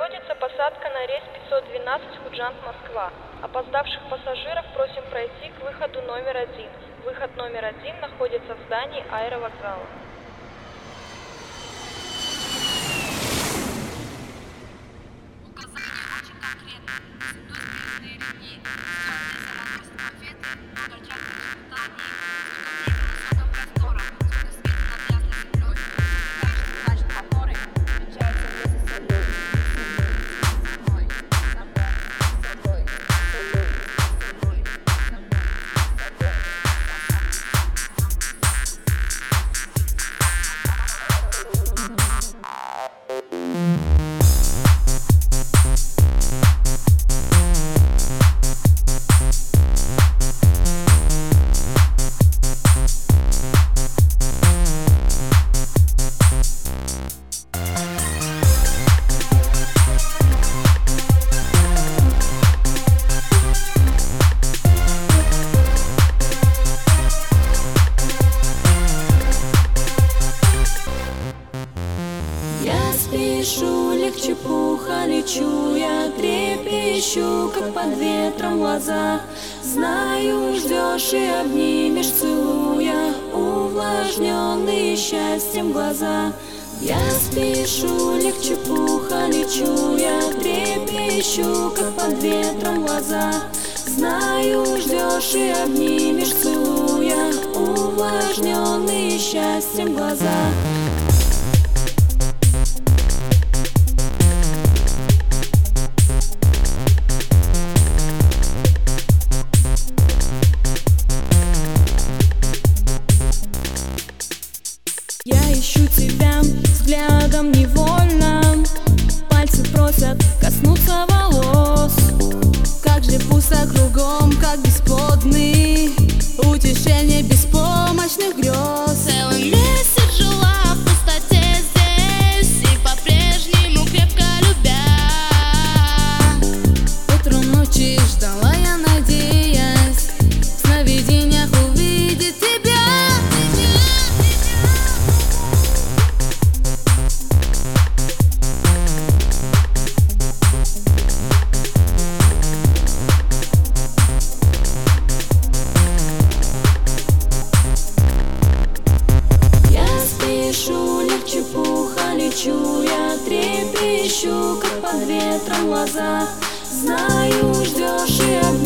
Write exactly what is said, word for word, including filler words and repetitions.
Производится посадка на рейс пятьсот двенадцать Худжанд, Москва. Опоздавших пассажиров просим пройти к выходу номер один. Выход номер один находится в здании аэровокзала. Спешу, легче пуха, лечу я, трепещу, как под ветром глаза. Знаю, ждешь и обнимешь, целуя, увлажненные счастьем глаза. Я спешу, легче пуха, лечу я, трепещу, как под ветром глаза. Знаю, ждешь и обнимешь, целуя, увлажненные счастьем глаза. Я ищу тебя взглядом невольно, пальцы просят коснуться волос. Как же пусто кругом, как бесплодный утешение беспомощных грез. Целый месяц жила в пустоте здесь и по-прежнему крепко любя. Утром ночи ждала я, надеясь в сновидениях увидеть тебя. Легче пуха, лечу я, трепещу, как под ветром глаза. Знаю, ждешь и обнимаешь.